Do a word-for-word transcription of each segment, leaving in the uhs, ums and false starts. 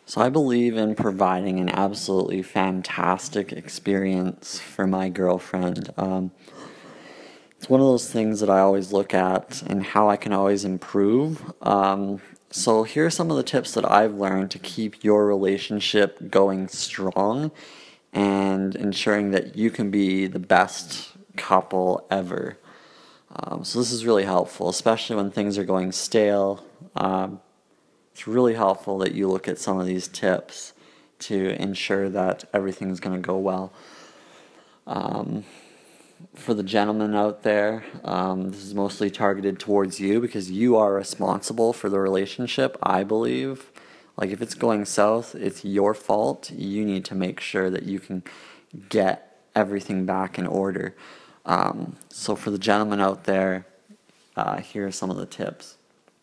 So I believe in providing an absolutely fantastic experience for my girlfriend. Um, it's one of those things that I always look at and how I can always improve. Um, so here are some of the tips that I've learned to keep your relationship going strong and ensuring that you can be the best couple ever. Um, so this is really helpful, especially when things are going stale. Um, it's really helpful that you look at some of these tips to ensure that everything's going to go well. Um, for the gentlemen out there, um, this is mostly targeted towards you because you are responsible for the relationship, I believe. Like if it's going south, it's your fault. You need to make sure that you can get everything back in order. Um, so for the gentlemen out there, uh, here are some of the tips.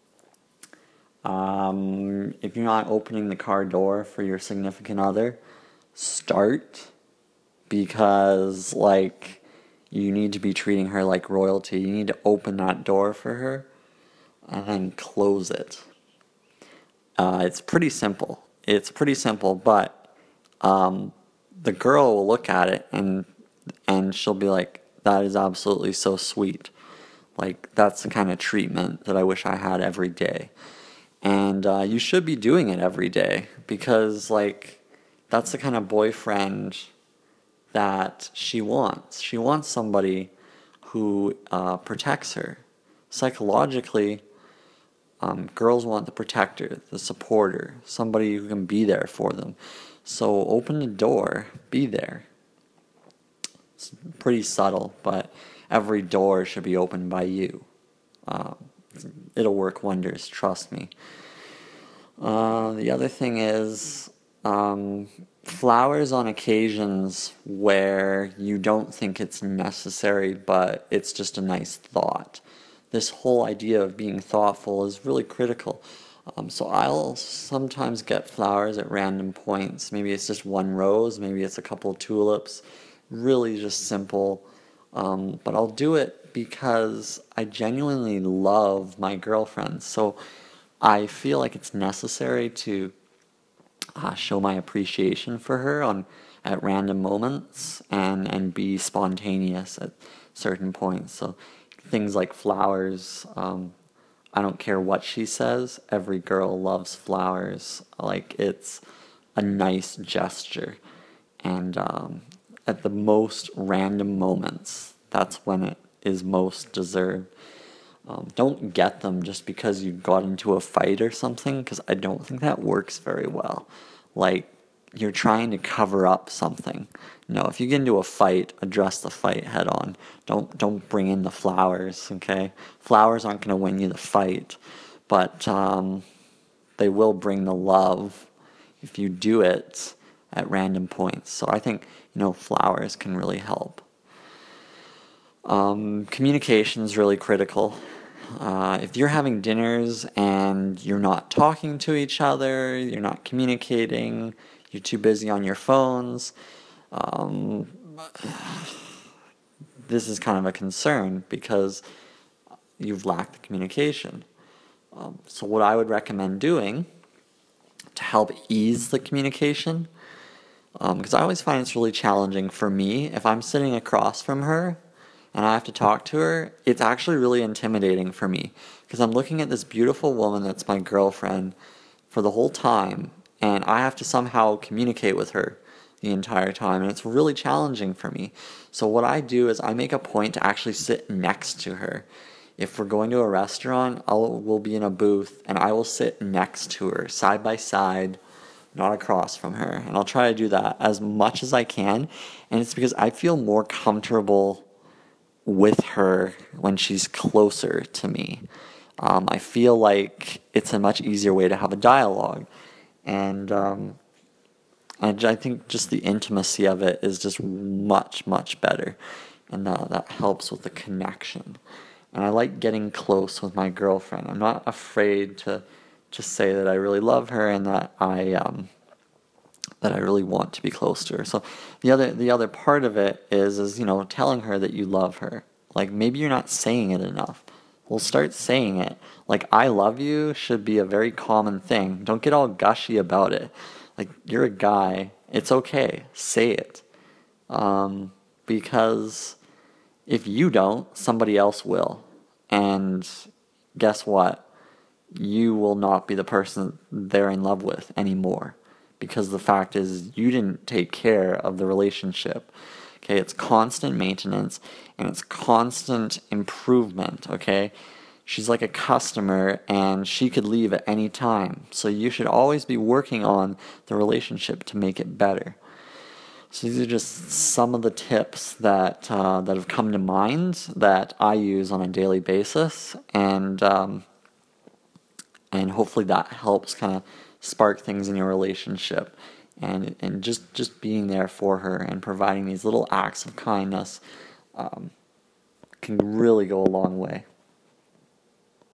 Um, if you're not opening the car door for your significant other, start, because like you need to be treating her like royalty. You need to open that door for her and then close it. Uh, it's pretty simple. It's pretty simple, but um, the girl will look at it and and she'll be like, "That is absolutely so sweet. Like that's the kind of treatment that I wish I had every day." And uh, you should be doing it every day because, like, that's the kind of boyfriend that she wants. She wants somebody who uh, protects her. Psychologically, um, girls want the protector, the supporter, somebody who can be there for them. So open the door, be there. It's pretty subtle, but every door should be opened by you. Um, it'll work wonders, trust me. Uh, the other thing is um, flowers on occasions where you don't think it's necessary, but it's just a nice thought. This whole idea of being thoughtful is really critical. Um, so I'll sometimes get flowers at random points. Maybe it's just one rose, maybe it's a couple of tulips. Really just simple. Um, but I'll do it because I genuinely love my girlfriend. So I feel like it's necessary to uh, show my appreciation for her on at random moments and, and be spontaneous at certain points. So things like flowers, um, I don't care what she says, every girl loves flowers. Like it's a nice gesture. And um, at the most random moments, that's when it is most deserved. Um, don't get them just because you got into a fight or something, because I don't think that works very well. Like, you're trying to cover up something. No, if you get into a fight, address the fight head on. Don't don't bring in the flowers, okay? Flowers aren't going to win you the fight, but um, they will bring the love if you do it at random points. So I think, you know, flowers can really help. Um, communication is really critical. Uh, if you're having dinners and you're not talking to each other, you're not communicating, you're too busy on your phones, um, this is kind of a concern because you've lacked the communication. Um, so what I would recommend doing to help ease the communication, because um, I always find it's really challenging for me if I'm sitting across from her and I have to talk to her, it's actually really intimidating for me because I'm looking at this beautiful woman that's my girlfriend for the whole time, and I have to somehow communicate with her the entire time, and it's really challenging for me. So what I do is I make a point to actually sit next to her. If we're going to a restaurant, I'll we'll be in a booth, and I will sit next to her, side by side, not across from her, and I'll try to do that as much as I can, and it's because I feel more comfortable with her when she's closer to me. Um, I feel like it's a much easier way to have a dialogue. And um, I, I think just the intimacy of it is just much, much better. And uh, that helps with the connection. And I like getting close with my girlfriend. I'm not afraid to just say that I really love her and that I... Um, that I really want to be close to her. So the other the other part of it is is you know telling her that you love her. Like maybe you're not saying it enough. Well, start saying it. Like, I love you should be a very common thing. Don't get all gushy about it. Like, you're a guy. It's okay. Say it. Um, because if you don't, somebody else will. And guess what? You will not be the person they're in love with anymore. Because the fact is, you didn't take care of the relationship. Okay, it's constant maintenance and it's constant improvement, okay? She's like a customer and she could leave at any time. So you should always be working on the relationship to make it better. So these are just some of the tips that uh, that have come to mind that I use on a daily basis, and um, and hopefully that helps kind of spark things in your relationship, and and just just being there for her and providing these little acts of kindness um, can really go a long way.